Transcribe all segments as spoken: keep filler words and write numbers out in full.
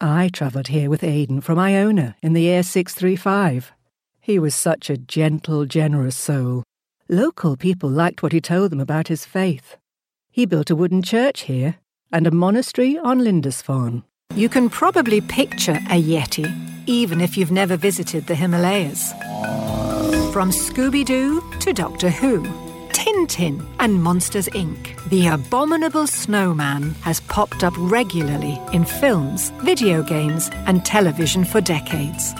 I travelled here with Aidan from Iona in the year six three five. He was such a gentle, generous soul. Local people liked what he told them about his faith. He built a wooden church here and a monastery on Lindisfarne. You can probably picture a Yeti, even if you've never visited the Himalayas. From Scooby-Doo to Doctor Who, Tintin and Monsters, Incorporated, the abominable snowman has popped up regularly in films, video games and television for decades.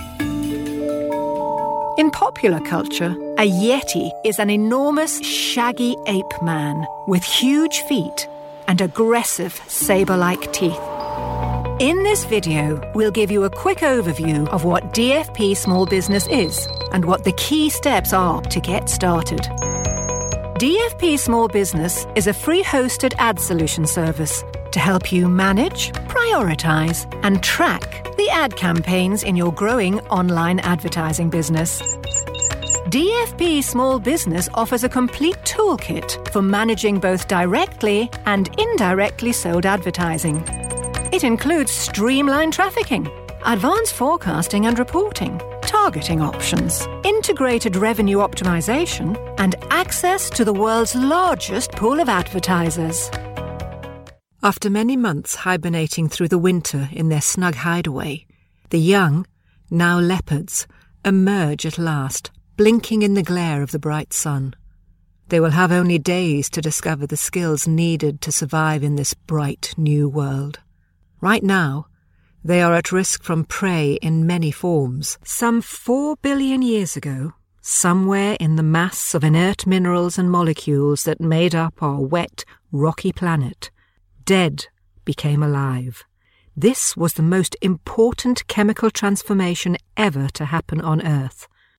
In popular culture, a Yeti is an enormous, shaggy ape man with huge feet and aggressive saber-like teeth. In this video, we'll give you a quick overview of what D F P Small Business is and what the key steps are to get started. D F P Small Business is a free hosted ad solution service to help you manage, prioritise and track the ad campaigns in your growing online advertising business. D F P Small Business offers a complete toolkit for managing both directly and indirectly sold advertising. It includes streamlined trafficking, advanced forecasting and reporting, targeting options, integrated revenue optimization, and access to the world's largest pool of advertisers. After many months hibernating through the winter in their snug hideaway, the young, now leopards, emerge at last, blinking in the glare of the bright sun. They will have only days to discover the skills needed to survive in this bright new world. Right now, they are at risk from prey in many forms. Some four billion years ago, somewhere in the mass of inert minerals and molecules that made up our wet, rocky planet, dead became alive. This was the most important chemical transformation ever to happen on Earth.